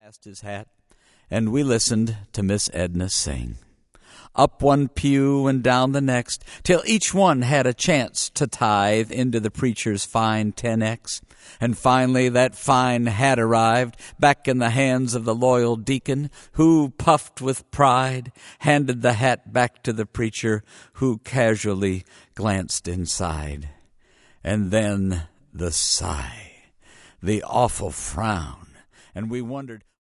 Passed his hat, and we listened to Miss Edna sing. Up one pew and down the next, till each one had a chance to tithe into the preacher's fine 10X. And finally that fine hat arrived back in the hands of the loyal deacon, who, puffed with pride, handed the hat back to the preacher, who casually glanced inside. And then the sigh, the awful frown, and we wondered,